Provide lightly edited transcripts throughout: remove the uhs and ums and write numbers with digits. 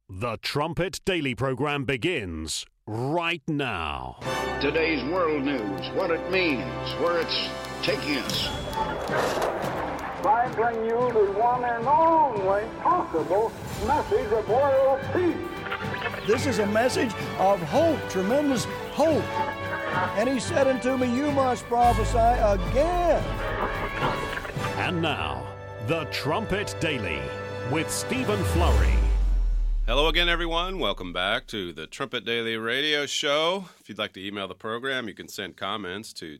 The Trumpet Daily program begins right now. Today's world news, what it means, where it's taking us. I bring you the one and only possible message of world peace. This is a message of hope, tremendous hope. And he said unto me, you must prophesy again. And now, The Trumpet Daily with Stephen Flurry. Hello again, everyone. Welcome back to the Trumpet Daily Radio Show. If you'd like to email the program, you can send comments to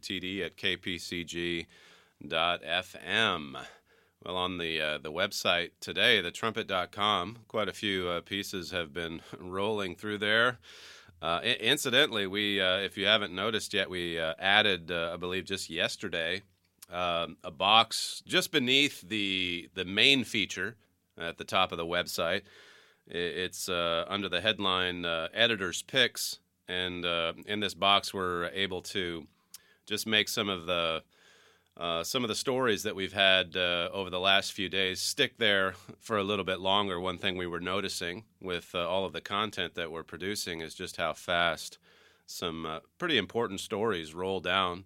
td@kpcg.fm. Well, on the website today, thetrumpet.com, quite a few pieces have been rolling through there. Incidentally, we, if you haven't noticed yet, we added, I believe just yesterday, a box just beneath the main feature at the top of the website. It's under the headline Editor's Picks, and in this box we're able to just make some of the stories that we've had over the last few days stick there for a little bit longer. One thing we were noticing with all of the content that we're producing is just how fast some pretty important stories roll down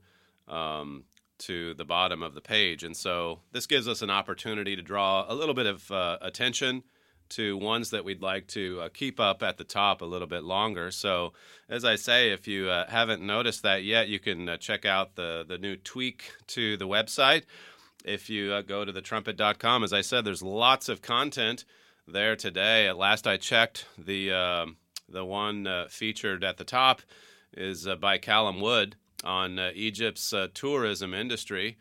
to the bottom of the page. And so this gives us an opportunity to draw a little bit of attention to ones that we'd like to keep up at the top a little bit longer. So, as I say, if you haven't noticed that yet, you can check out the new tweak to the website. If you go to thetrumpet.com, as I said, there's lots of content there today. At last I checked, the one featured at the top is by Callum Wood on Egypt's tourism industry,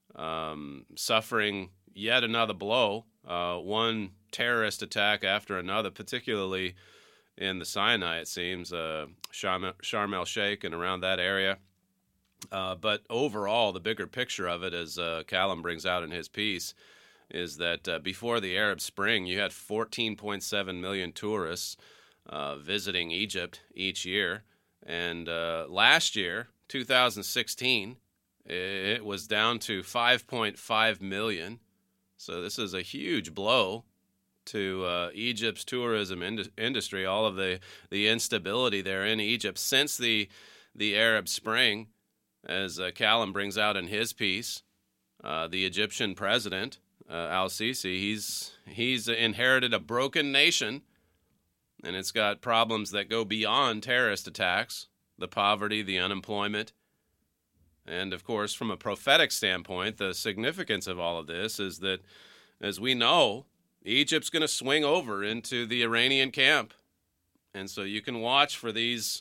suffering yet another blow. One terrorist attack after another, particularly in the Sinai, it seems, Sharm el-Sheikh and around that area. But overall, the bigger picture of it, as Callum brings out in his piece, is that before the Arab Spring, you had 14.7 million tourists visiting Egypt each year. And last year, 2016, it was down to 5.5 million. So this is a huge blow to Egypt's tourism industry, all of the instability there in Egypt since the Arab Spring, as Callum brings out in his piece. The Egyptian president, al-Sisi, he's inherited a broken nation, and it's got problems that go beyond terrorist attacks, the poverty, the unemployment. And, of course, from a prophetic standpoint, the significance of all of this is that, as we know, Egypt's going to swing over into the Iranian camp. And so you can watch for these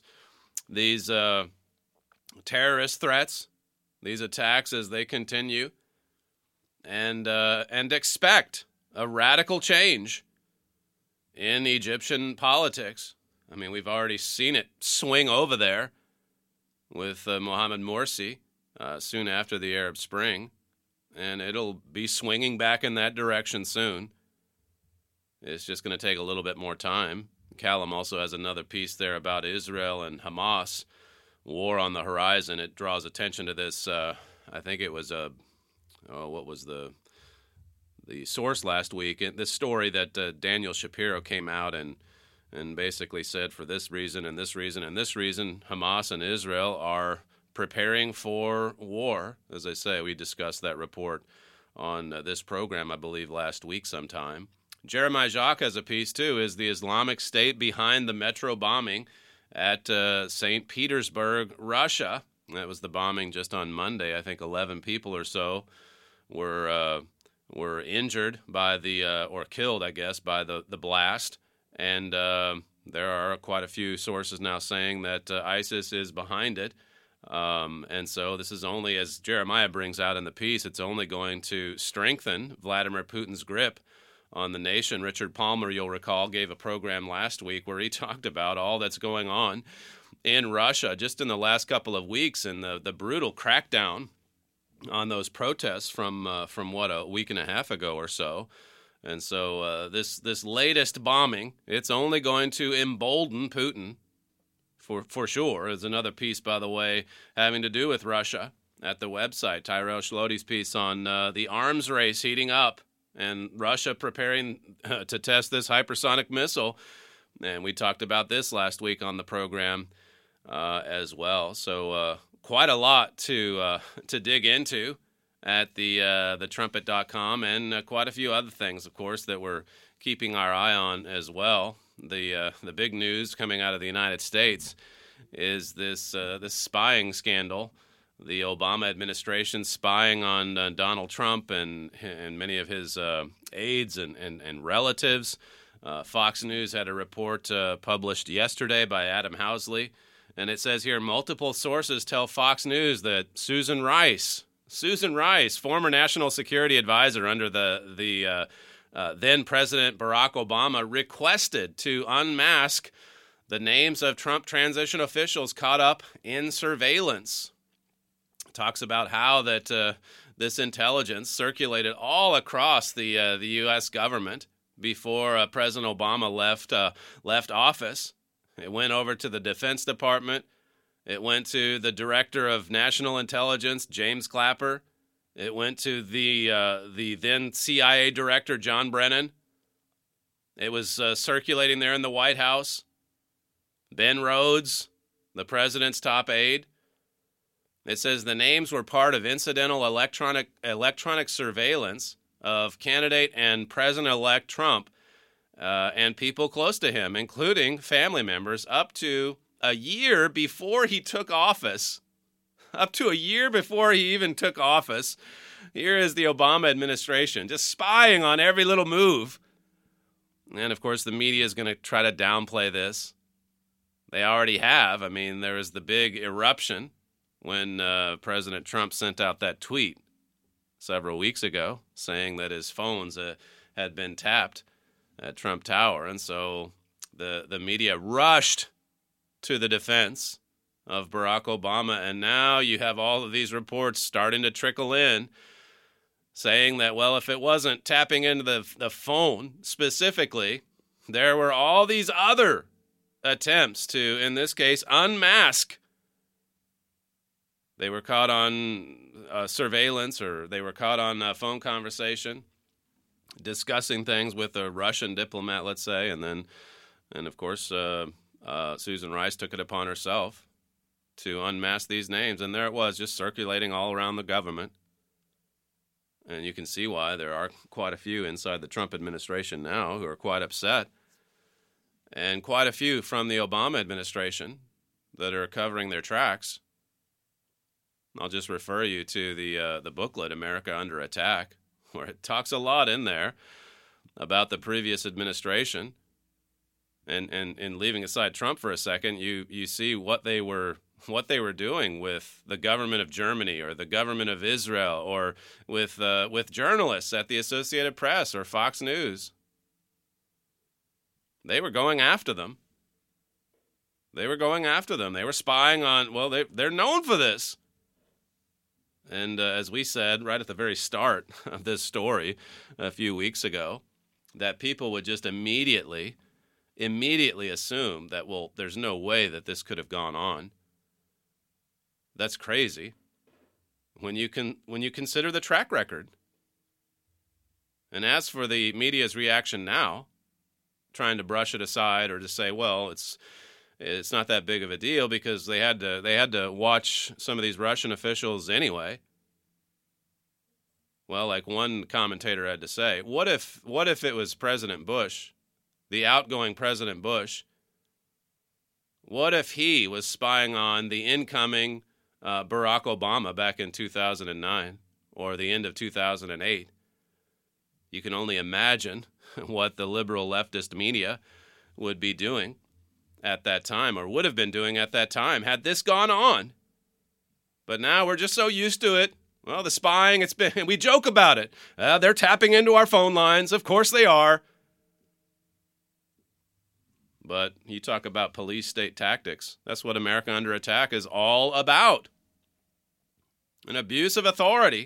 terrorist threats, these attacks as they continue, and expect a radical change in Egyptian politics. I mean, we've already seen it swing over there with Mohamed Morsi soon after the Arab Spring, and it'll be swinging back in that direction soon. It's just going to take a little bit more time. Callum also has another piece there about Israel and Hamas, war on the horizon. It draws attention to this. I think it was what was the source last week? This story that Daniel Shapiro came out and basically said for this reason and this reason and this reason, Hamas and Israel are preparing for war. As I say, we discussed that report on this program, I believe, last week sometime. Jeremiah Jacques has a piece, too, is the Islamic State behind the metro bombing at St. Petersburg, Russia. That was the bombing just on Monday. I think 11 people or so were injured by or killed, I guess, by the blast. And there are quite a few sources now saying that ISIS is behind it. And so this is only, as Jeremiah brings out in the piece, it's only going to strengthen Vladimir Putin's grip on the nation. Richard Palmer, you'll recall, gave a program last week where he talked about all that's going on in Russia just in the last couple of weeks and the brutal crackdown on those protests from what, a week and a half ago or so. And so this latest bombing, it's only going to embolden Putin for sure. There's another piece, by the way, having to do with Russia at the website. Tyrell Schlotte's piece on the arms race heating up and Russia preparing to test this hypersonic missile. And we talked about this last week on the program as well. So quite a lot to dig into at the trumpet.com, and quite a few other things, of course, that we're keeping our eye on as well. The big news coming out of the United States is this spying scandal. The Obama administration spying on Donald Trump and many of his aides and relatives. Fox News had a report published yesterday by Adam Housley, and it says here, multiple sources tell Fox News that Susan Rice, former national security advisor under the then President Barack Obama, requested to unmask the names of Trump transition officials caught up in surveillance. Talks about how that this intelligence circulated all across the U.S. government before President Obama left office. It went over to the Defense Department. It went to the Director of National Intelligence, James Clapper. It went to the then CIA Director, John Brennan. It was circulating there in the White House. Ben Rhodes, the president's top aide. It says the names were part of incidental electronic surveillance of candidate and President-elect Trump and people close to him, including family members, up to a year before he took office. Up to a year before he even took office. Here is the Obama administration just spying on every little move. And, of course, the media is going to try to downplay this. They already have. I mean, there was the big eruption when President Trump sent out that tweet several weeks ago saying that his phones had been tapped at Trump Tower. And so the media rushed to the defense of Barack Obama, and now you have all of these reports starting to trickle in saying that, well, if it wasn't tapping into the phone specifically, there were all these other attempts to, in this case, unmask. They were caught on surveillance, or they were caught on a phone conversation discussing things with a Russian diplomat, let's say, and of course, Susan Rice took it upon herself to unmask these names, and there it was, just circulating all around the government. And you can see why there are quite a few inside the Trump administration now who are quite upset, and quite a few from the Obama administration that are covering their tracks. I'll just refer you to the booklet, America Under Attack, where it talks a lot in there about the previous administration. And leaving aside Trump for a second, you see what they were doing with the government of Germany or the government of Israel, or with journalists at the Associated Press or Fox News. They were going after them. They were spying on, well, they're known for this. And as we said right at the very start of this story a few weeks ago, that people would just immediately assume that, well, there's no way that this could have gone on. That's crazy when you consider the track record. And as for the media's reaction now, trying to brush it aside or to say, well, it's not that big of a deal because they had to watch some of these Russian officials anyway. Well, like one commentator had to say, what if it was President Bush, the outgoing President Bush? What if he was spying on the incoming Barack Obama back in 2009 or the end of 2008? You can only imagine what the liberal leftist media would be doing at that time, or would have been doing at that time, had this gone on. But now we're just so used to it. Well, the spying, we joke about it. They're tapping into our phone lines. Of course they are. But you talk about police state tactics. That's what America Under Attack is all about. An abuse of authority.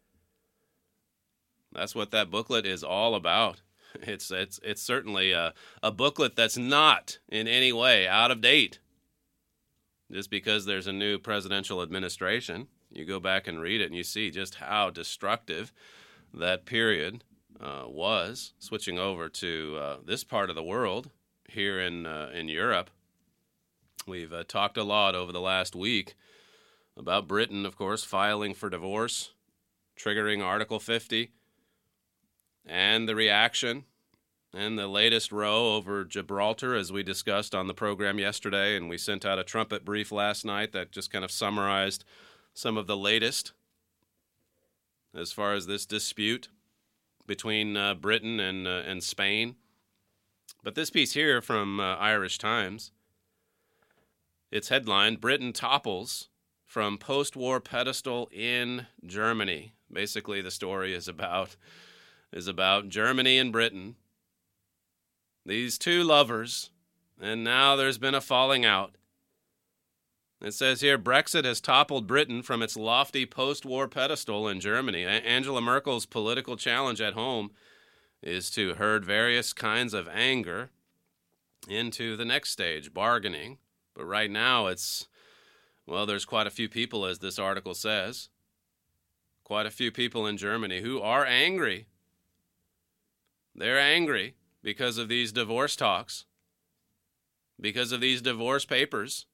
That's what that booklet is all about. It's certainly a booklet that's not in any way out of date. Just because there's a new presidential administration, you go back and read it and you see just how destructive that period was, switching over to this part of the world here in Europe. We've talked a lot over the last week about Britain, of course, filing for divorce, triggering Article 50, and the reaction, and the latest row over Gibraltar, as we discussed on the program yesterday, and we sent out a trumpet brief last night that just kind of summarized some of the latest as far as this dispute between Britain and Spain. But this piece here from Irish Times, it's headlined, Britain topples from post-war pedestal in Germany. Basically, the story is about Germany and Britain, these two lovers, and now there's been a falling out. It says here, Brexit has toppled Britain from its lofty post-war pedestal in Germany. Angela Merkel's political challenge at home is to herd various kinds of anger into the next stage, bargaining. But right now there's quite a few people, as this article says, quite a few people in Germany who are angry. They're angry because of these divorce talks, because of these divorce papers.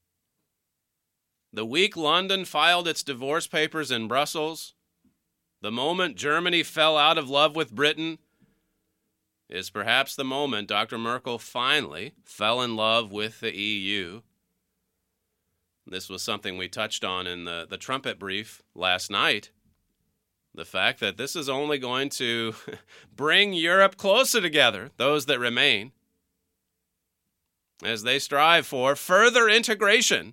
The week London filed its divorce papers in Brussels, the moment Germany fell out of love with Britain, is perhaps the moment Dr. Merkel finally fell in love with the EU. This was something we touched on in the trumpet brief last night. The fact that this is only going to bring Europe closer together, those that remain, as they strive for further integration.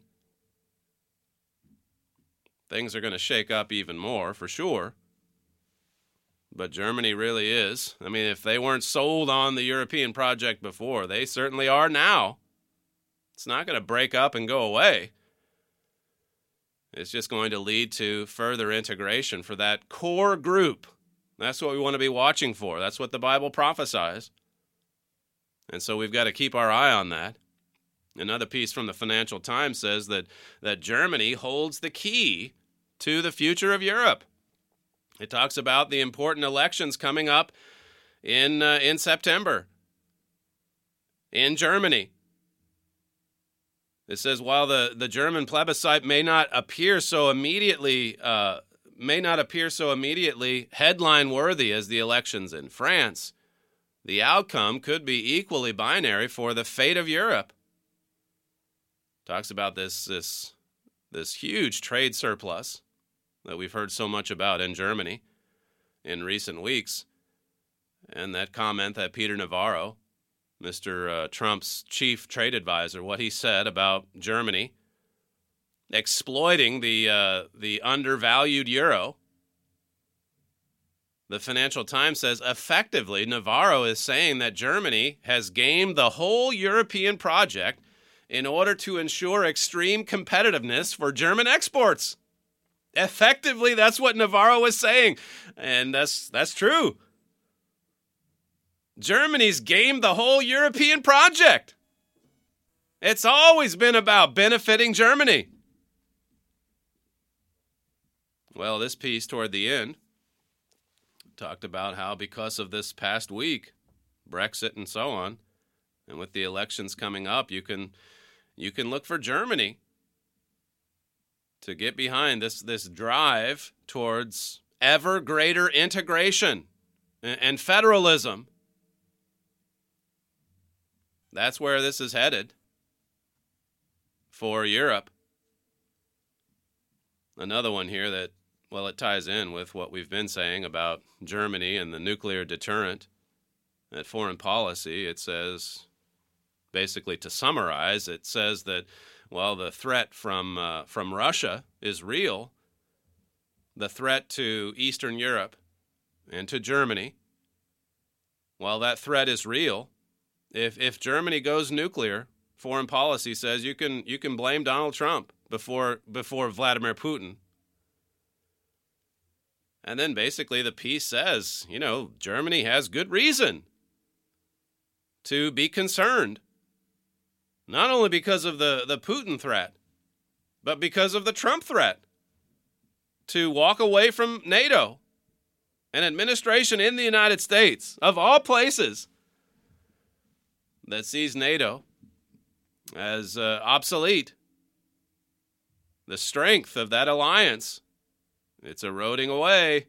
Things are going to shake up even more, for sure. But Germany really is. I mean, if they weren't sold on the European project before, they certainly are now. It's not going to break up and go away. It's just going to lead to further integration for that core group. That's what we want to be watching for. That's what the Bible prophesies. And so we've got to keep our eye on that. Another piece from the Financial Times says that Germany holds the key to the future of Europe. It talks about the important elections coming up in September in Germany. It says while the German plebiscite may not appear so immediately headline worthy as the elections in France, the outcome could be equally binary for the fate of Europe. Talks about this huge trade surplus that we've heard so much about in Germany in recent weeks, and that comment that Peter Navarro, Mr. Trump's chief trade advisor, what he said about Germany exploiting the undervalued euro. The Financial Times says, effectively, Navarro is saying that Germany has gamed the whole European project in order to ensure extreme competitiveness for German exports. Effectively, that's what Navarro is saying, and that's true. Germany's gamed the whole European project. It's always been about benefiting Germany. Well, this piece toward the end talked about how because of this past week, Brexit and so on, and with the elections coming up, you can look for Germany to get behind this drive towards ever greater integration and federalism. That's where this is headed for Europe. Another one here that, well, it ties in with what we've been saying about Germany and the nuclear deterrent. At Foreign Policy, it says, basically to summarize, it says that while the threat from Russia is real, the threat to Eastern Europe and to Germany, while that threat is real, if Germany goes nuclear, Foreign Policy says you can blame Donald Trump before Vladimir Putin. And then basically the piece says, Germany has good reason to be concerned, not only because of the Putin threat, but because of the Trump threat to walk away from NATO. An administration in the United States, of all places, that sees NATO as obsolete. The strength of that alliance, it's eroding away.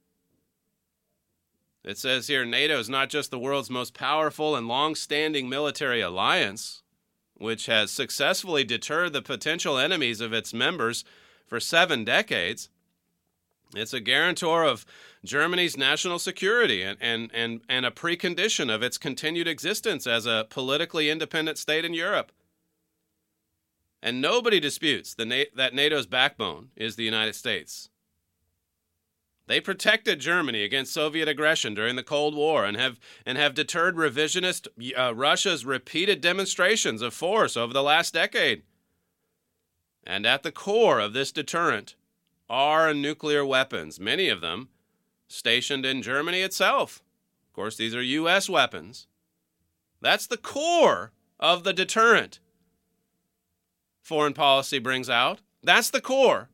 It says here, NATO is not just the world's most powerful and long-standing military alliance, which has successfully deterred the potential enemies of its members for 7 decades. It's a guarantor of Germany's national security and a precondition of its continued existence as a politically independent state in Europe. And nobody disputes that NATO's backbone is the United States. They protected Germany against Soviet aggression during the Cold War and have deterred revisionist Russia's repeated demonstrations of force over the last decade. And at the core of this deterrent are nuclear weapons, many of them stationed in Germany itself. Of course, these are U.S. weapons. That's the core of the deterrent foreign policy brings out. That's the core.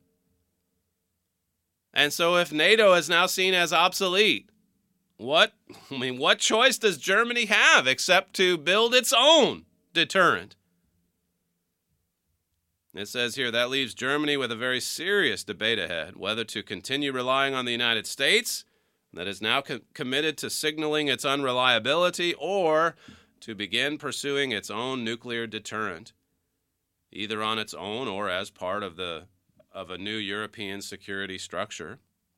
And so if NATO is now seen as obsolete, what choice does Germany have except to build its own deterrent? It says here that leaves Germany with a very serious debate ahead, whether to continue relying on the United States, that is now committed to signaling its unreliability, or to begin pursuing its own nuclear deterrent, either on its own or as part of a new European security structure.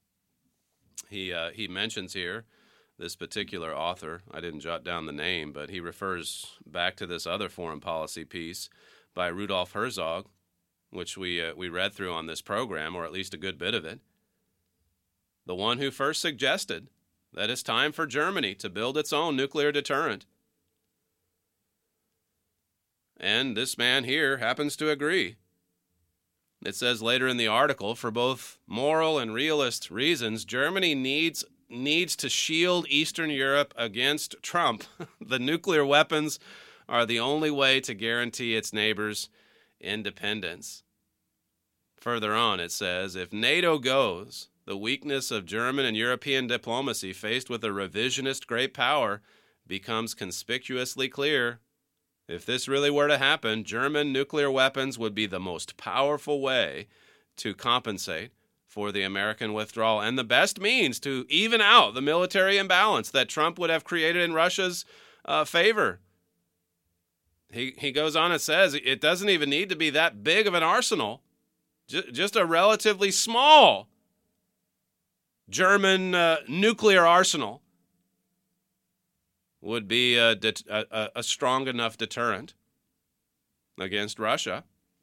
He mentions here this particular author. I didn't jot down the name, but he refers back to this other foreign policy piece by Rudolf Herzog, which we read through on this program, or at least a good bit of it. The one who first suggested that it's time for Germany to build its own nuclear deterrent. And this man here happens to agree. It says later in the article, for both moral and realist reasons, Germany needs to shield Eastern Europe against Trump. The nuclear weapons are the only way to guarantee its neighbors' independence. Further on, it says, if NATO goes, the weakness of German and European diplomacy faced with a revisionist great power becomes conspicuously clear. If this really were to happen, German nuclear weapons would be the most powerful way to compensate for the American withdrawal and the best means to even out the military imbalance that Trump would have created in Russia's favor. He goes on and says it doesn't even need to be that big of an arsenal, just a relatively small German nuclear arsenal would be a strong enough deterrent against Russia.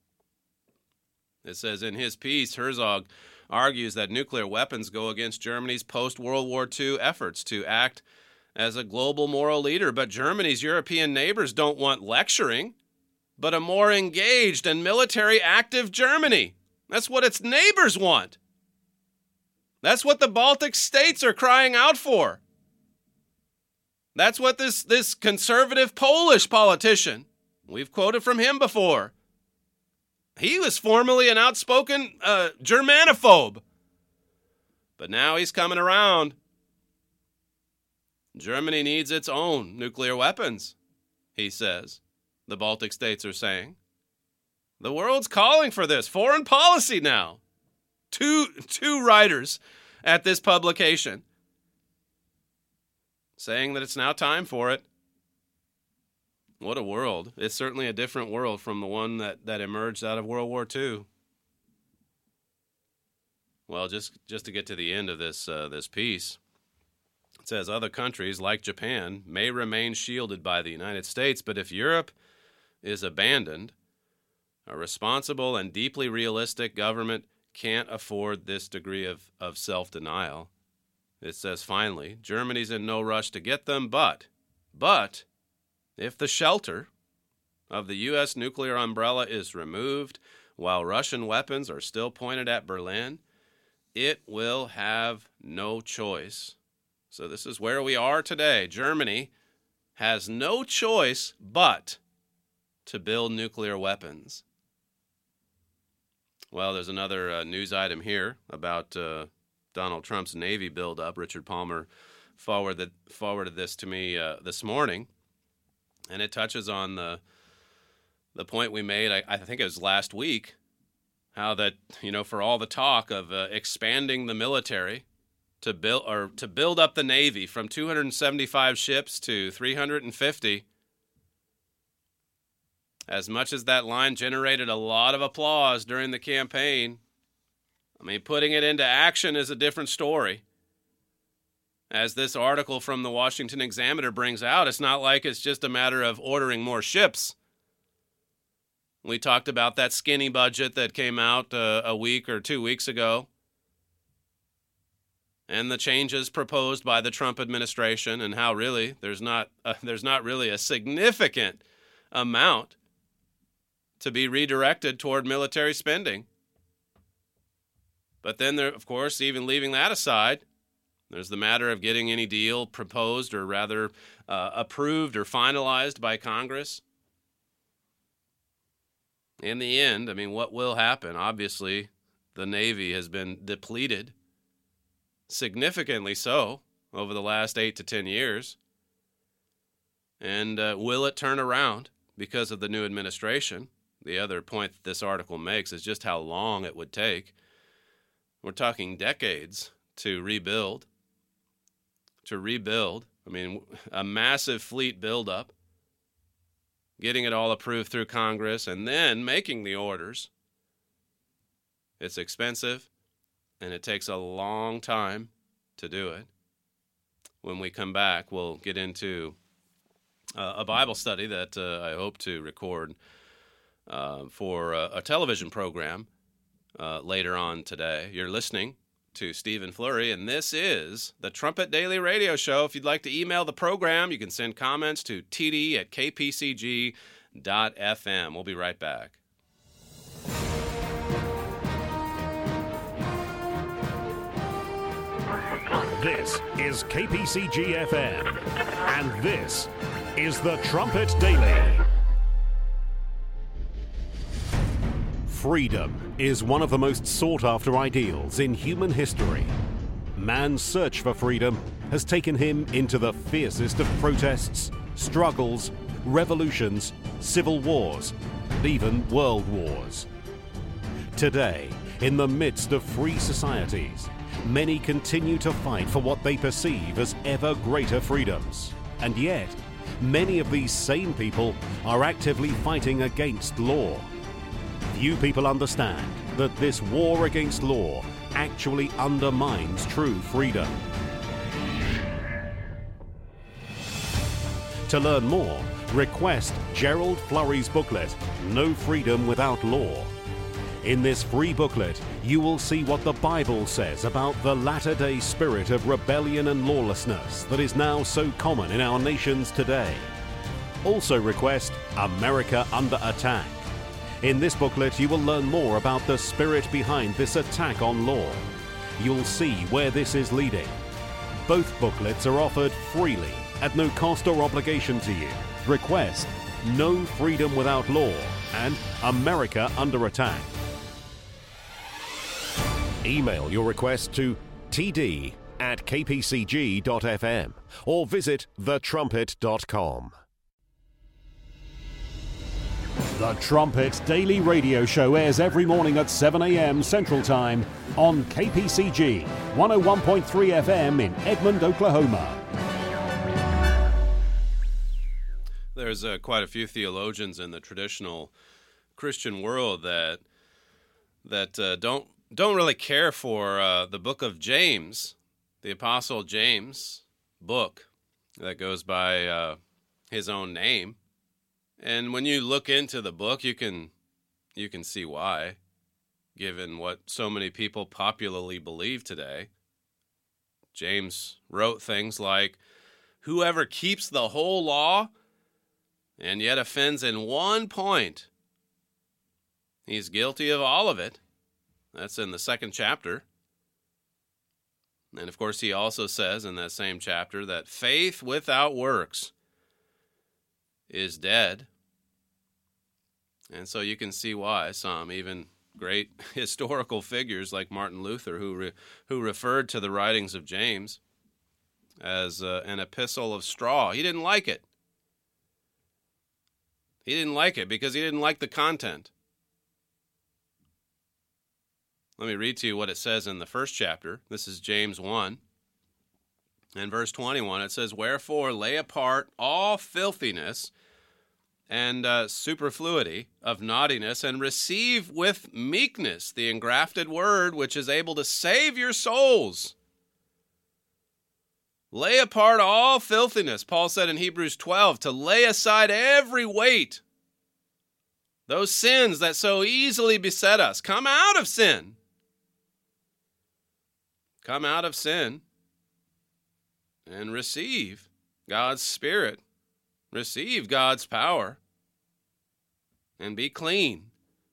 It says in his piece, Herzog argues that nuclear weapons go against Germany's post-World War II efforts to act as a global moral leader, but Germany's European neighbors don't want lecturing, but a more engaged and military active Germany. That's what its neighbors want. That's what the Baltic states are crying out for. That's what this conservative Polish politician, we've quoted from him before. He was formerly an outspoken Germanophobe, but now he's coming around. Germany needs its own nuclear weapons, he says. The Baltic states are saying. The world's calling for this. Foreign policy now. Two writers at this publication saying that it's now time for it. What a world. It's certainly a different world from the one that emerged out of World War II. Well, just to get to the end of this piece, it says other countries like Japan may remain shielded by the United States, but if Europe is abandoned, a responsible and deeply realistic government can't afford this degree of self-denial. It says, finally, Germany's in no rush to get them, but if the shelter of the U.S. nuclear umbrella is removed while Russian weapons are still pointed at Berlin, it will have no choice. So this is where we are today. Germany has no choice but to build nuclear weapons. Well, there's another news item here about Donald Trump's Navy buildup. Richard Palmer forwarded this to me this morning. And it touches on the point we made, I think it was last week, how that, for all the talk of expanding the military to build up the Navy from 275 ships to 350, as much as that line generated a lot of applause during the campaign, putting it into action is a different story. As this article from the Washington Examiner brings out, it's not like it's just a matter of ordering more ships. We talked about that skinny budget that came out a week or 2 weeks ago, and the changes proposed by the Trump administration, and how really there's not really a significant amount to be redirected toward military spending. But then, of course, even leaving that aside, there's the matter of getting any deal proposed, or rather approved or finalized by Congress. In the end, what will happen? Obviously, the Navy has been depleted, significantly so, over the last 8 to 10 years. And will it turn around because of the new administration? The other point that this article makes is just how long it would take. We're talking decades to rebuild. A massive fleet buildup, getting it all approved through Congress, and then making the orders. It's expensive, and it takes a long time to do it. When we come back, we'll get into a Bible study that I hope to record for a television program later on today. You're listening to Stephen Flurry, and this is the Trumpet Daily Radio Show. If you'd like to email the program, you can send comments to td@kpcg.fm. We'll be right back. This is KPCG-FM, and this is the Trumpet Daily. Freedom is one of the most sought-after ideals in human history. Man's search for freedom has taken him into the fiercest of protests, struggles, revolutions, civil wars, and even world wars. Today, in the midst of free societies, many continue to fight for what they perceive as ever greater freedoms. And yet, many of these same people are actively fighting against law. Few people understand that this war against law actually undermines true freedom. To learn more, request Gerald Flurry's booklet, No Freedom Without Law. In this free booklet, you will see what the Bible says about the latter-day spirit of rebellion and lawlessness that is now so common in our nations today. Also request America Under Attack. In this booklet, you will learn more about the spirit behind this attack on law. You'll see where this is leading. Both booklets are offered freely at no cost or obligation to you. Request No Freedom Without Law and America Under Attack. Email your request to td@kpcg.fm or visit thetrumpet.com. The Trumpet Daily Radio Show airs every morning at 7 a.m. Central Time on KPCG 101.3 FM in Edmond, Oklahoma. There's quite a few theologians in the traditional Christian world that don't really care for the book of James, the Apostle James book that goes by his own name. And when you look into the book, you can see why, given what so many people popularly believe today. James wrote things like, "Whoever keeps the whole law and yet offends in one point, he's guilty of all of it." That's in the 2nd chapter. And of course, he also says in that same chapter that faith without works is dead. And so you can see why some, even great historical figures like Martin Luther, who referred to the writings of James as an epistle of straw. He didn't like it. He didn't like it because he didn't like the content. Let me read to you what it says in the first chapter. This is James 1. In verse 21, it says, "Wherefore lay apart all filthiness and superfluity of naughtiness, and receive with meekness the engrafted word, which is able to save your souls." Lay apart all filthiness. Paul said in Hebrews 12 to lay aside every weight, those sins that so easily beset us. Come out of sin. Come out of sin and receive God's Spirit. Receive God's power and be clean.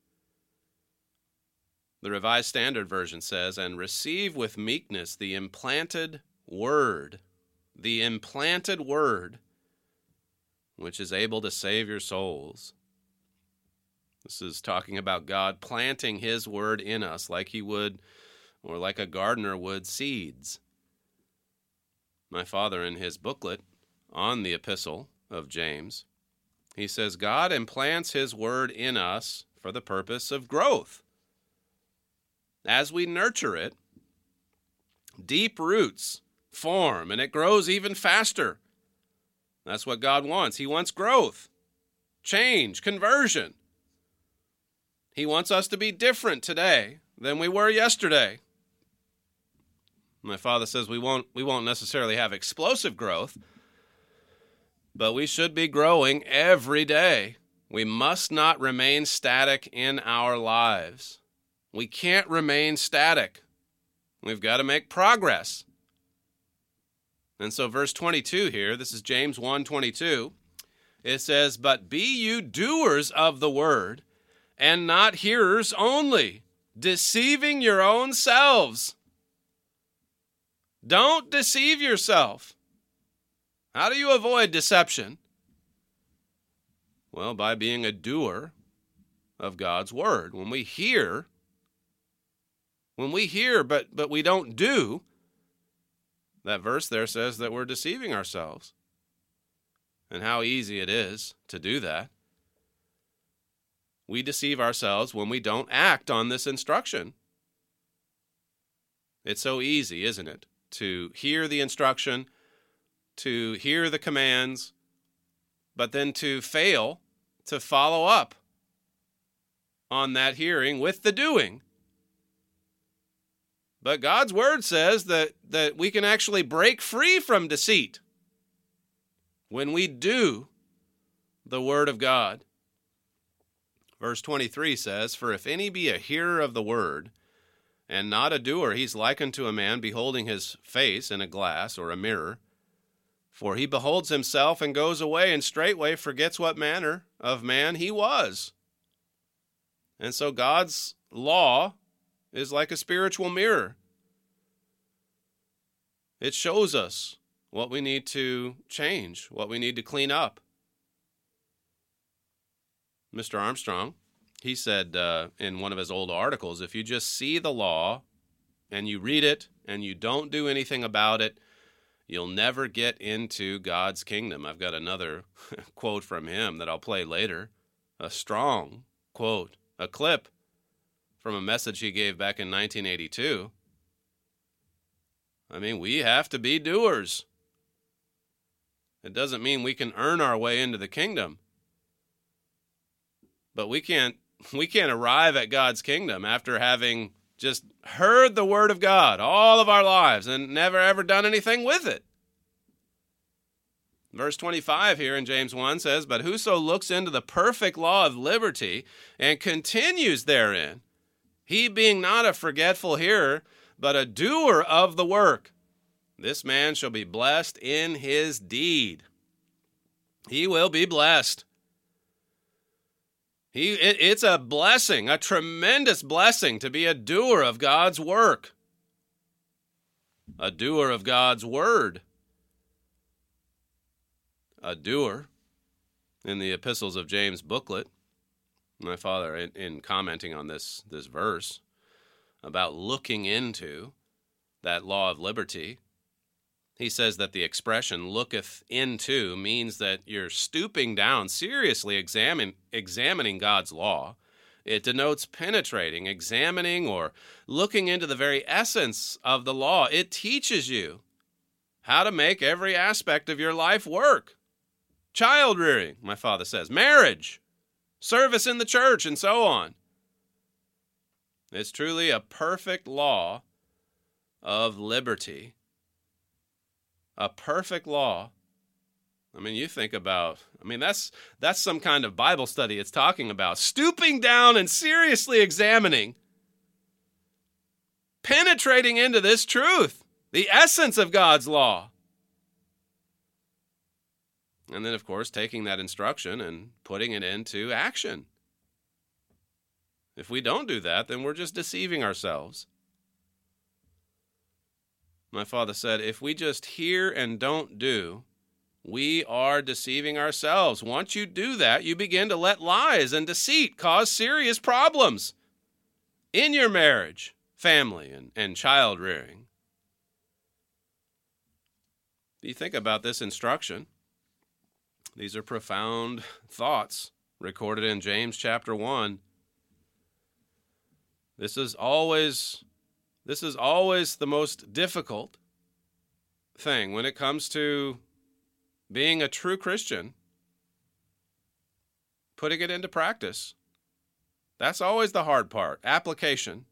The Revised Standard Version says, "And receive with meekness the implanted word," the implanted word, which is able to save your souls. This is talking about God planting his word in us like he would, or like a gardener would, seeds. My father, in his booklet on the epistle of James, he says, God implants his word in us for the purpose of growth. As we nurture it, deep roots form, and it grows even faster. That's what God wants. He wants growth, change, conversion. He wants us to be different today than we were yesterday. My father says we won't necessarily have explosive growth, but we should be growing every day. We must not remain static in our lives. We can't remain static. We've got to make progress. And so verse 22 here, this is James 1:22, it says, "But be you doers of the word, and not hearers only, deceiving your own selves." Don't deceive yourself. How do you avoid deception? Well, by being a doer of God's word. When we hear, but we don't do, that verse there says that we're deceiving ourselves. And how easy it is to do that. We deceive ourselves when we don't act on this instruction. It's so easy, isn't it, to hear the instruction, to hear the commands, but then to fail to follow up on that hearing with the doing. But God's word says that we can actually break free from deceit when we do the word of God. Verse 23 says, "For if any be a hearer of the word, and not a doer, he's likened to a man beholding his face in a glass or a mirror. For he beholds himself and goes away, and straightway forgets what manner of man he was." And so God's law is like a spiritual mirror. It shows us what we need to change, what we need to clean up. Mr. Armstrong, he said in one of his old articles, if you just see the law and you read it and you don't do anything about it, you'll never get into God's kingdom. I've got another quote from him that I'll play later, a strong quote, a clip from a message he gave back in 1982. I mean, we have to be doers. It doesn't mean we can earn our way into the kingdom. But we can't arrive at God's kingdom after having just heard the word of God all of our lives and never ever done anything with it. Verse 25 here in James 1 says, "But whoso looks into the perfect law of liberty and continues therein, he being not a forgetful hearer, but a doer of the work, this man shall be blessed in his deed." He will be blessed. It's a blessing, a tremendous blessing to be a doer of God's work, a doer of God's word, a doer. In the Epistles of James booklet, my father, in commenting on this verse about looking into that law of liberty, He says that the expression looketh into means that you're stooping down, seriously examining God's law. It denotes penetrating, examining, or looking into the very essence of the law. It teaches you how to make every aspect of your life work. Child rearing, my father says, marriage, service in the church, and so on. It's truly a perfect law of liberty. A perfect law. I mean, you think about, that's some kind of Bible study it's talking about. Stooping down and seriously examining, penetrating into this truth, the essence of God's law. And then, of course, taking that instruction and putting it into action. If we don't do that, then we're just deceiving ourselves. My father said, if we just hear and don't do, we are deceiving ourselves. Once you do that, you begin to let lies and deceit cause serious problems in your marriage, family, and child rearing. You think about this instruction. These are profound thoughts recorded in James chapter 1. This is always the most difficult thing when it comes to being a true Christian, putting it into practice. That's always the hard part, application.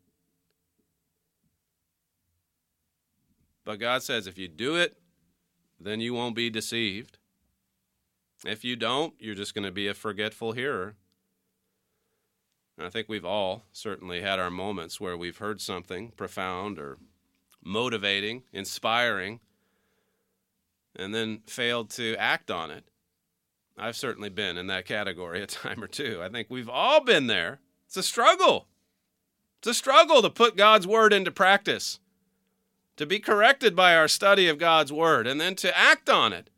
But God says if you do it, then you won't be deceived. If you don't, you're just going to be a forgetful hearer. And I think we've all certainly had our moments where we've heard something profound or motivating, inspiring, and then failed to act on it. I've certainly been in that category a time or two. I think we've all been there. It's a struggle. It's a struggle to put God's word into practice, to be corrected by our study of God's word, and then to act on it.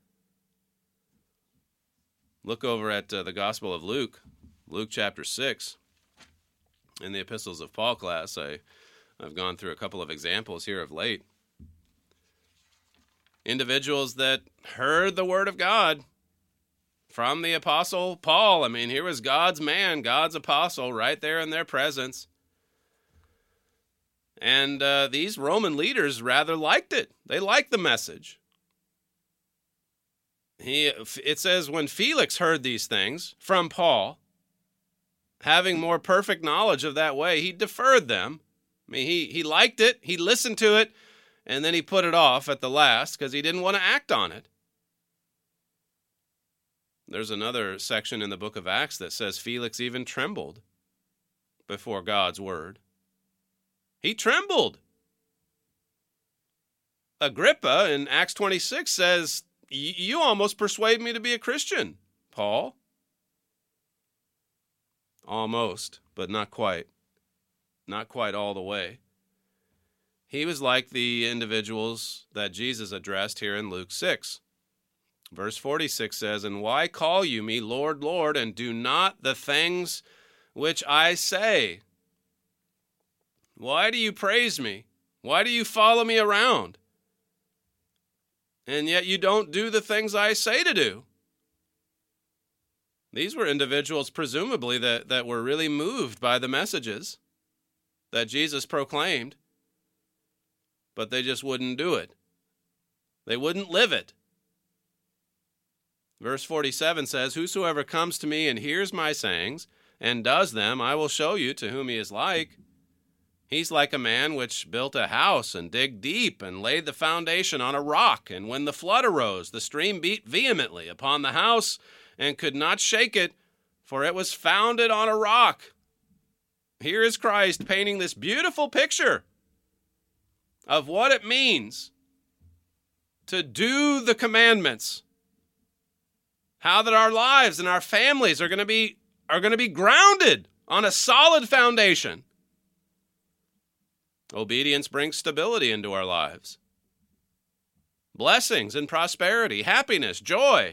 Look over at the Gospel of Luke, Luke chapter 6. In the Epistles of Paul class, I've gone through a couple of examples here of late. Individuals that heard the word of God from the Apostle Paul. Here was God's man, God's apostle, right there in their presence. And these Roman leaders rather liked it. They liked the message. It says when Felix heard these things from Paul, having more perfect knowledge of that way, he deferred them. He liked it, he listened to it, and then he put it off at the last because he didn't want to act on it. There's another section in the book of Acts that says Felix even trembled before God's word. He trembled. Agrippa in Acts 26 says, you almost persuade me to be a Christian, Paul. Almost, but not quite. Not quite all the way. He was like the individuals that Jesus addressed here in Luke 6. Verse 46 says, and why call you me Lord, Lord, and do not the things which I say? Why do you praise me? Why do you follow me around? And yet you don't do the things I say to do. These were individuals, presumably, that were really moved by the messages that Jesus proclaimed, but they just wouldn't do it. They wouldn't live it. Verse 47 says, whosoever comes to me and hears my sayings and does them, I will show you to whom he is like. He's like a man which built a house and digged deep and laid the foundation on a rock. And when the flood arose, the stream beat vehemently upon the house and could not shake it, for it was founded on a rock. Here is Christ painting this beautiful picture of what it means to do the commandments. How that our lives and our families are going to be grounded on a solid foundation. Obedience brings stability into our lives. Blessings and prosperity, happiness, joy.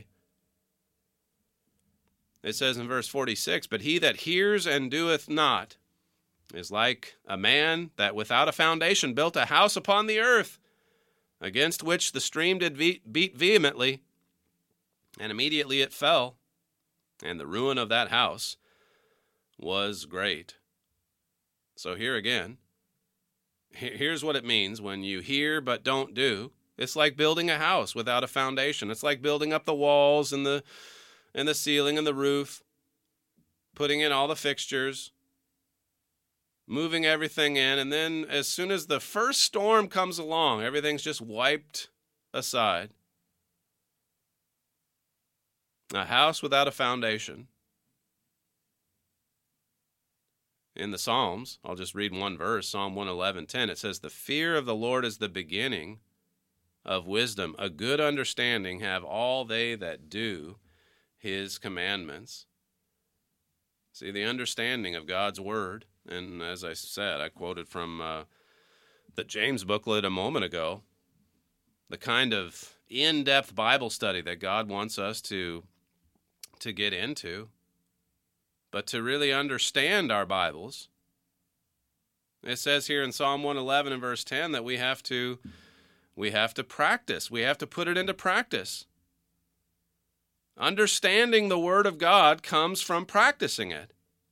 It says in verse 46, but he that hears and doeth not is like a man that without a foundation built a house upon the earth. against which the stream did beat vehemently, and immediately it fell, and the ruin of that house was great. So here again, here's what it means when you hear but don't do. It's like building a house without a foundation. It's like building up the walls and the ceiling and the roof, putting in all the fixtures, moving everything in, and then as soon as the first storm comes along, everything's just wiped aside. A house without a foundation. In the Psalms, I'll just read one verse, Psalm 111:10. It says, "The fear of the Lord is the beginning of wisdom. A good understanding have all they that do his commandments." See, the understanding of God's word, and as I said, I quoted from the James booklet a moment ago, the kind of in-depth Bible study that God wants us to get into. But to really understand our Bibles, it says here in Psalm 111 and verse 10 that we have to practice. We have to put it into practice. Understanding the Word of God comes from practicing it.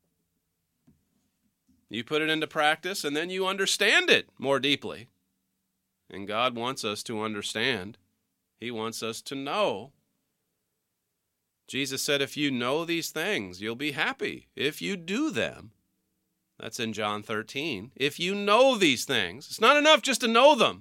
You put it into practice, and then you understand it more deeply. And God wants us to understand. He wants us to know. Jesus said, if you know these things, you'll be happy if you do them. That's in John 13. If you know these things, it's not enough just to know them.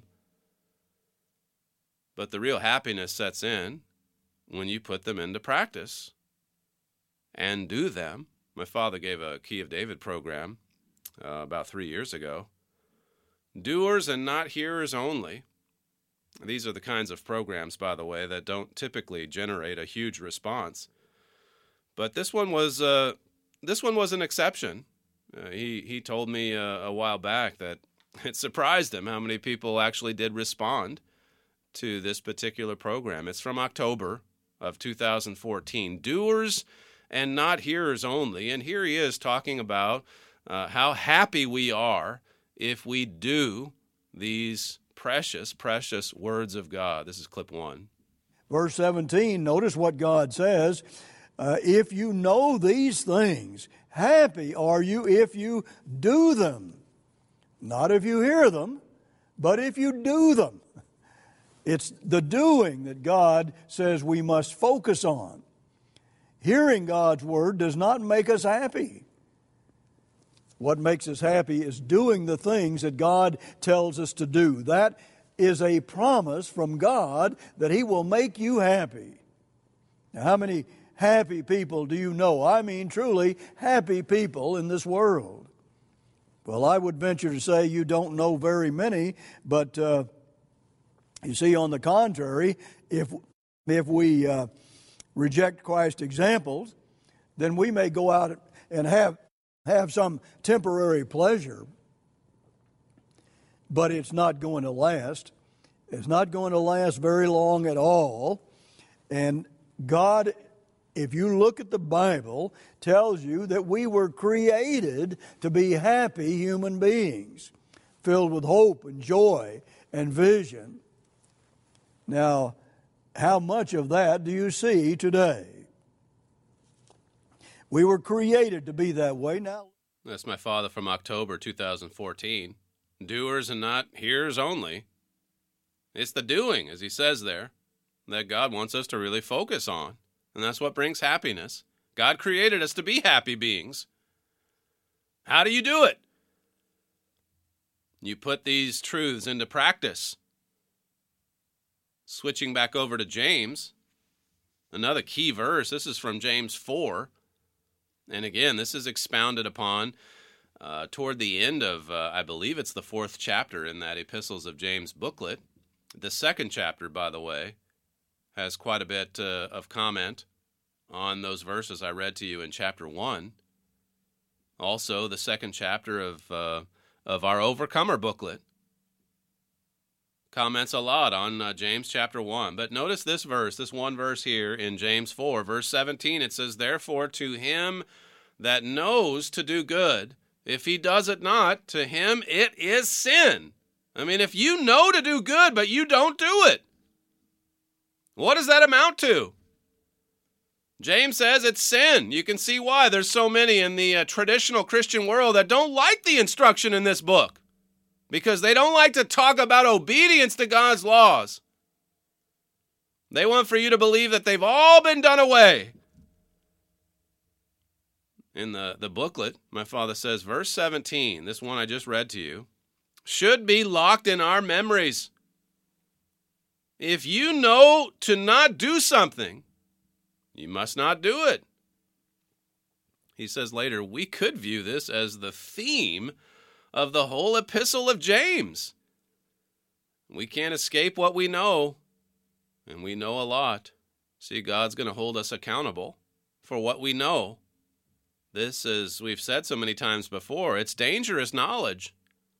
But the real happiness sets in when you put them into practice and do them. My father gave a Key of David program about 3 years ago. Doers and not hearers only. These are the kinds of programs, by the way, that don't typically generate a huge response. But this one was an exception. He told me a while back that it surprised him how many people actually did respond to this particular program. It's from October of 2014. Doers and not hearers only. And here he is talking about how happy we are if we do these precious, precious words of God. This is clip 1. Verse 17, notice what God says. If you know these things, happy are you if you do them. Not if you hear them, but if you do them. It's the doing that God says we must focus on. Hearing God's word does not make us happy. What makes us happy is doing the things that God tells us to do. That is a promise from God that He will make you happy. Now, how many happy people do you know? I mean, truly happy people in this world. Well, I would venture to say you don't know very many, but you see, on the contrary, if we reject Christ's examples, then we may go out and have some temporary pleasure, but it's not going to last. It's not going to last very long at all. And God, if you look at the Bible, tells you that we were created to be happy human beings, filled with hope and joy and vision. Now, how much of that do you see today? We were created to be that way. Now, that's my father from October 2014. Doers and not hearers only. It's the doing, as he says there, that God wants us to really focus on. And that's what brings happiness. God created us to be happy beings. How do you do it? You put these truths into practice. Switching back over to James, another key verse. This is from James 4. And again, this is expounded upon toward the end of, I believe it's the 4th chapter in that Epistles of James booklet. The 2nd chapter, by the way, has quite a bit of comment on those verses I read to you in chapter 1. Also, the 2nd chapter of our Overcomer booklet comments a lot on James chapter 1. But notice this verse, this one verse here in James 4, verse 17. It says, "Therefore to him that knows to do good, if he does it not, to him it is sin." I mean, if you know to do good, but you don't do it, what does that amount to? James says it's sin. You can see why there's so many in the traditional Christian world that don't like the instruction in this book, because they don't like to talk about obedience to God's laws. They want for you to believe that they've all been done away. In the booklet, my father says, verse 17, this one I just read to you, should be locked in our memories. If you know to not do something, you must not do it. He says later, we could view this as the theme of the whole epistle of James. We can't escape what we know, and we know a lot. See, God's going to hold us accountable for what we know. This, as we've said so many times before, it's dangerous knowledge.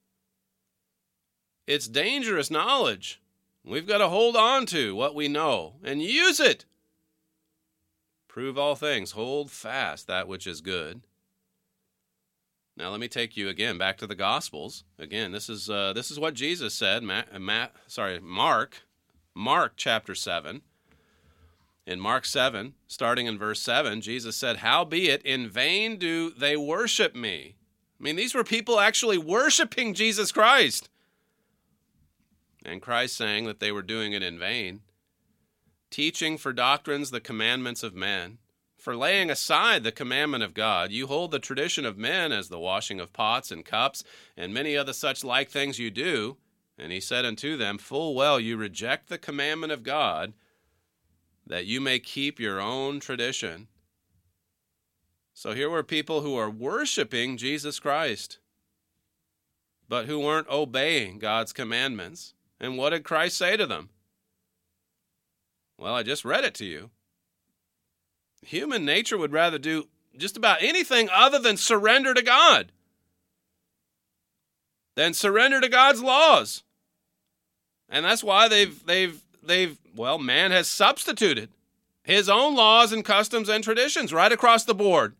It's dangerous knowledge. We've got to hold on to what we know and use it. Prove all things, hold fast that which is good. Now let me take you again back to the Gospels. Again, this is what Jesus said. Mark chapter 7. In Mark 7, starting in verse 7, Jesus said, "Howbeit in vain do they worship me." I mean, these were people actually worshiping Jesus Christ. And Christ saying that they were doing it in vain. Teaching for doctrines the commandments of men. For laying aside the commandment of God, you hold the tradition of men as the washing of pots and cups, and many other such like things you do. And he said unto them, full well you reject the commandment of God, that you may keep your own tradition. So here were people who are worshiping Jesus Christ, but who weren't obeying God's commandments. And what did Christ say to them? Well, I just read it to you. Human nature would rather do just about anything other than surrender to God, than surrender to God's laws. And that's why man has substituted his own laws and customs and traditions right across the board.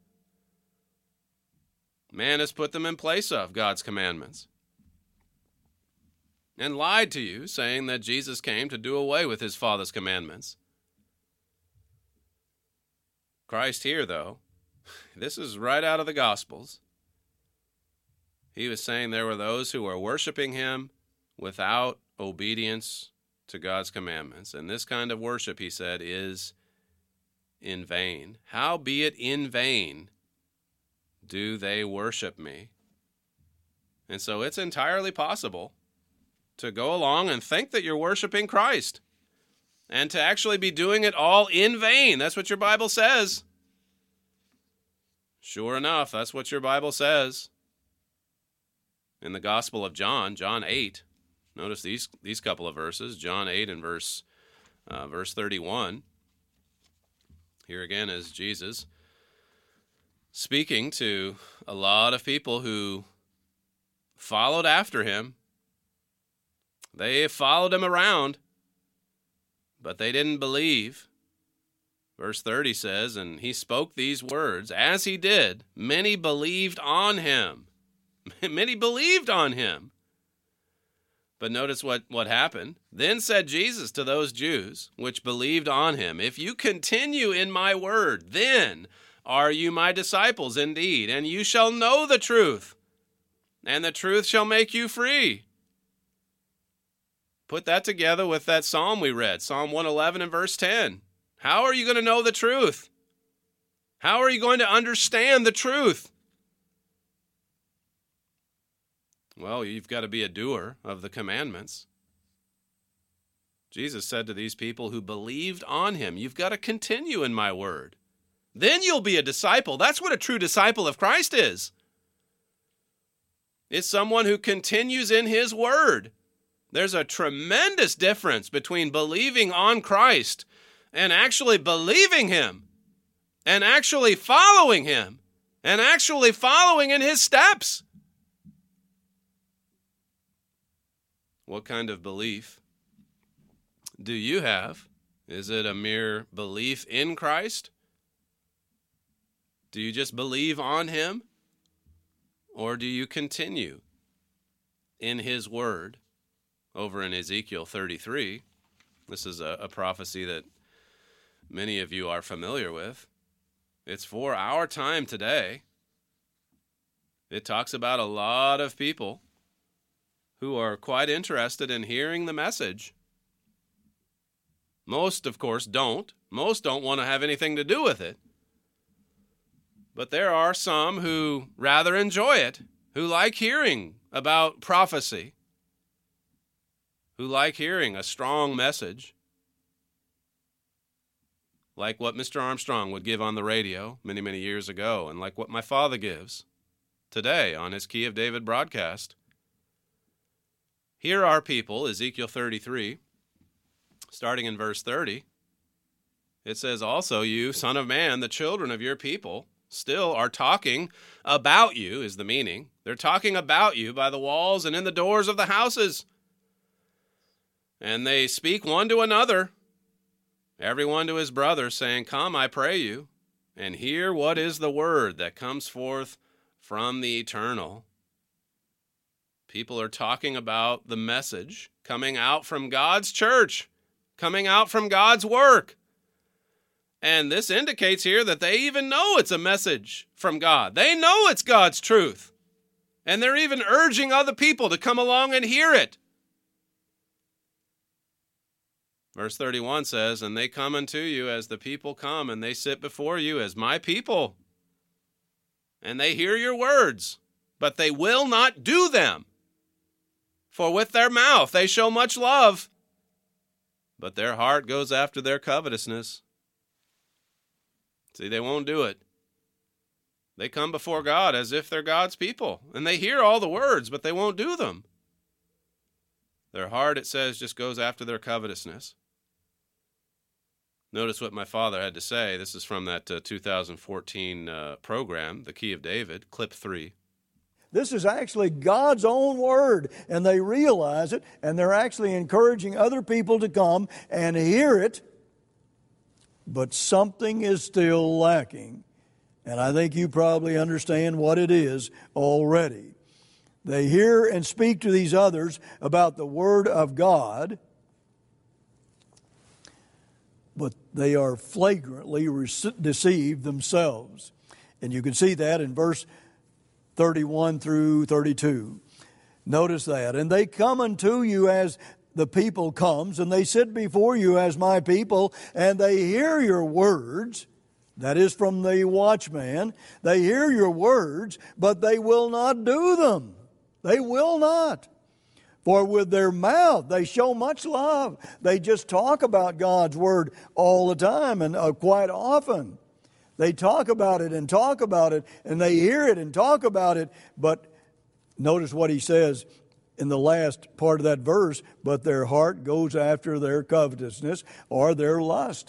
Man has put them in place of God's commandments. And lied to you, saying that Jesus came to do away with his Father's commandments. Christ here, though, this is right out of the Gospels. He was saying there were those who were worshiping him without obedience to God's commandments. And this kind of worship, he said, is in vain. Howbeit in vain do they worship me. And so it's entirely possible to go along and think that you're worshiping Christ and to actually be doing it all in vain. That's what your Bible says. Sure enough, that's what your Bible says. In the Gospel of John, John 8, notice these couple of verses, John 8 and verse 31. Here again is Jesus speaking to a lot of people who followed after him. They followed him around, but they didn't believe. Verse 30 says, and he spoke these words. As he did, many believed on him. Many believed on him. But notice what happened. Then said Jesus to those Jews which believed on him, if you continue in my word, then are you my disciples indeed, and you shall know the truth, and the truth shall make you free. Put that together with that psalm we read, Psalm 111 and verse 10. How are you going to know the truth? How are you going to understand the truth? Well, you've got to be a doer of the commandments. Jesus said to these people who believed on him, you've got to continue in my word. Then you'll be a disciple. That's what a true disciple of Christ is. It's someone who continues in his word. There's a tremendous difference between believing on Christ and actually believing him and actually following him and actually following in his steps. What kind of belief do you have? Is it a mere belief in Christ? Do you just believe on him? Or do you continue in his word over in Ezekiel 33. This is a prophecy that many of you are familiar with. It's for our time today. It talks about a lot of people who are quite interested in hearing the message. Most, of course, don't. Most don't want to have anything to do with it. But there are some who rather enjoy it, who like hearing about prophecy, who like hearing a strong message, like what Mr. Armstrong would give on the radio many, many years ago, and like what my father gives today on his Key of David broadcast. Here are people, Ezekiel 33, starting in verse 30. It says, "Also you, son of man, the children of your people, still are talking about you," is the meaning. They're talking about you by the walls and in the doors of the houses. And they speak one to another, every one to his brother, saying, "Come, I pray you, and hear what is the word that comes forth from the eternal." People are talking about the message coming out from God's church, coming out from God's work. And this indicates here that they even know it's a message from God. They know it's God's truth. And they're even urging other people to come along and hear it. Verse 31 says, "And they come unto you as the people come, and they sit before you as my people. And they hear your words, but they will not do them. For with their mouth they show much love, but their heart goes after their covetousness." See, they won't do it. They come before God as if they're God's people, and they hear all the words, but they won't do them. Their heart, it says, just goes after their covetousness. Notice what my father had to say. This is from that 2014 program, The Key of David, clip 3. This is actually God's own word, and they realize it, and they're actually encouraging other people to come and hear it, but something is still lacking. And I think you probably understand what it is already. They hear and speak to these others about the Word of God, but they are flagrantly deceived themselves. And you can see that in verse 31 through 32. Notice that. "And they come unto you as the people comes, and they sit before you as my people, and they hear your words." That is from the watchman. "They hear your words, but they will not do them." They will not. "For with their mouth they show much love." They just talk about God's word all the time and quite often. They talk about it, and they hear it and talk about it. But notice what he says in the last part of that verse, "But their heart goes after their covetousness," or their lust.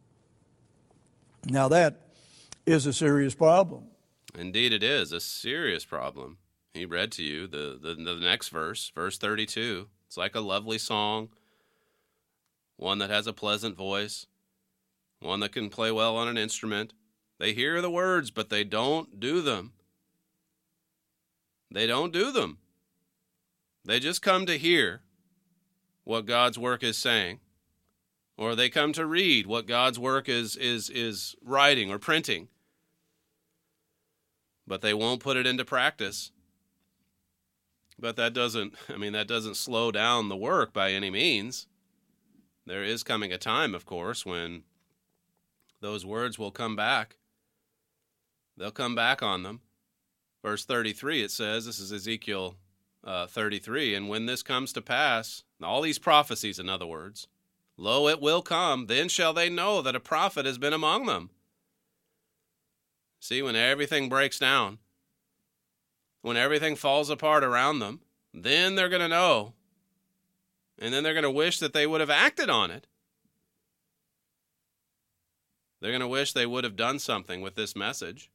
Now that is a serious problem. Indeed it is, a serious problem. He read to you the next verse, verse 32. It's like a lovely song, one that has a pleasant voice, one that can play well on an instrument. They hear the words, but they don't do them. They don't do them. They just come to hear what God's work is saying, or they come to read what God's work is writing or printing, but they won't put it into practice. But that doesn't slow down the work by any means. There is coming a time, of course, when those words will come back. They'll come back on them. Verse 33, it says, this is Ezekiel 33, "And when this comes to pass," all these prophecies, in other words, "lo, it will come, then shall they know that a prophet has been among them." See, when everything breaks down, when everything falls apart around them, then they're going to know. And then they're going to wish that they would have acted on it. They're going to wish they would have done something with this message.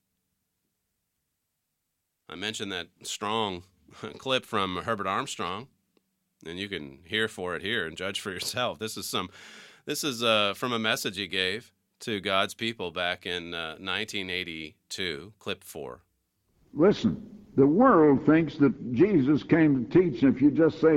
I mentioned that strong clip from Herbert Armstrong, and you can hear for it here and judge for yourself. This is from a message he gave to God's people back in 1982, clip 4. Listen, the world thinks that Jesus came to teach, and if you just say,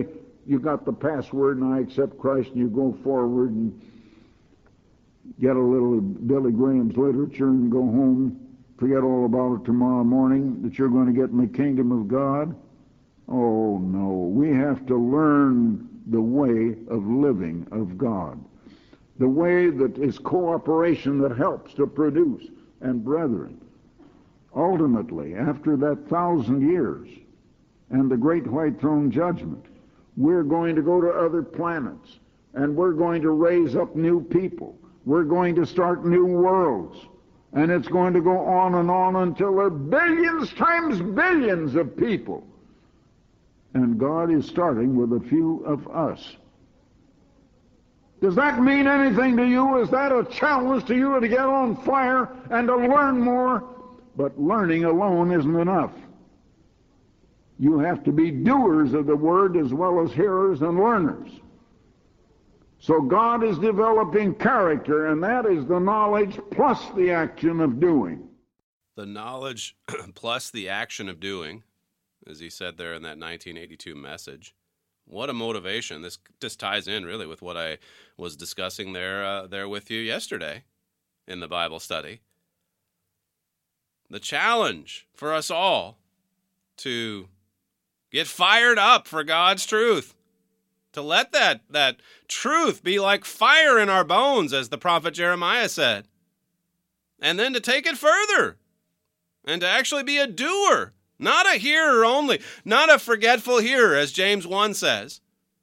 you got the password and I accept Christ, and you go forward and get a little Billy Graham's literature and go home, forget all about it tomorrow morning, that you're going to get in the kingdom of God? Oh, no. We have to learn the way of living of God. The way that is cooperation that helps to produce. And brethren, ultimately, after that 1,000 years and the great white throne judgment, we're going to go to other planets, and we're going to raise up new people. We're going to start new worlds, and it's going to go on until there are billions times billions of people. And God is starting with a few of us. Does that mean anything to you? Is that a challenge to you to get on fire and to learn more? But learning alone isn't enough. You have to be doers of the Word as well as hearers and learners. So God is developing character, and that is the knowledge plus the action of doing. The knowledge plus the action of doing, as he said there in that 1982 message. What a motivation. This just ties in really with what I was discussing there with you yesterday in the Bible study. The challenge for us all to get fired up for God's truth, to let that truth be like fire in our bones, as the prophet Jeremiah said, and then to take it further and to actually be a doer. Not a hearer only, not a forgetful hearer, as James 1 says.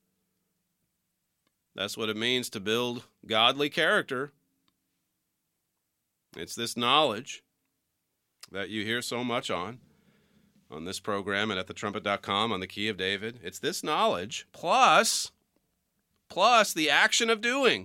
That's what it means to build godly character. It's this knowledge that you hear so much on this program and at thetrumpet.com on the Key of David. It's this knowledge plus the action of doing.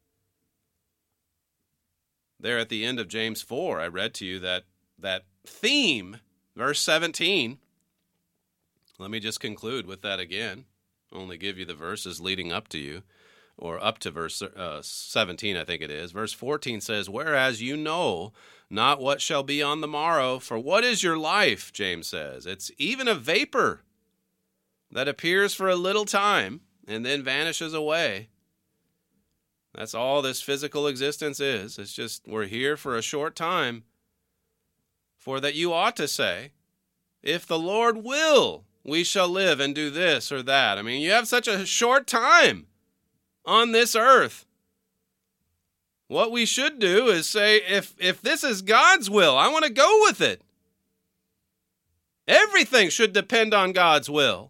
There at the end of James 4, I read to you that theme. Verse 17, let me just conclude with that again. Only give you the verses leading up to you, or up to verse 17, I think it is. Verse 14 says, "Whereas you know not what shall be on the morrow, for what is your life?" James says. "It's even a vapor that appears for a little time and then vanishes away." That's all this physical existence is. It's just we're here for a short time. For that you ought to say, "If the Lord will, we shall live and do this or that." I mean, you have such a short time on this earth. What we should do is say, if this is God's will, I want to go with it. Everything should depend on God's will.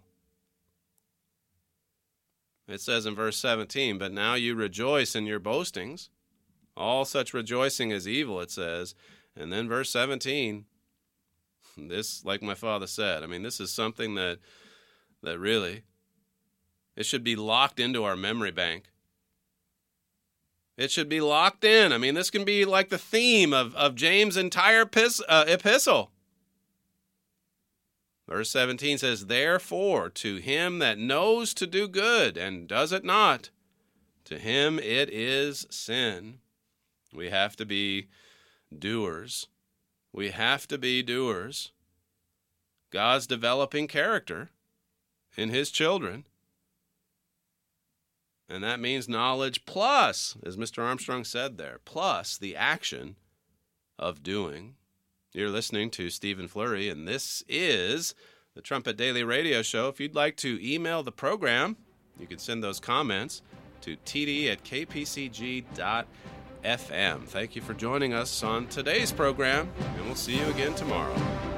It says in verse 17, "But now you rejoice in your boastings. All such rejoicing is evil," it says. And then verse 17, this, like my father said, I mean, this is something that really, it should be locked into our memory bank. It should be locked in. I mean, this can be like the theme of James' entire epistle. Verse 17 says, "Therefore, to him that knows to do good and does it not, to him it is sin." We have to be doers. We have to be doers. God's developing character in his children. And that means knowledge plus, as Mr. Armstrong said there, plus the action of doing. You're listening to Stephen Flurry, and this is the Trumpet Daily Radio Show. If you'd like to email the program, you can send those comments to td@kpcg.FM. Thank you for joining us on today's program, and we'll see you again tomorrow.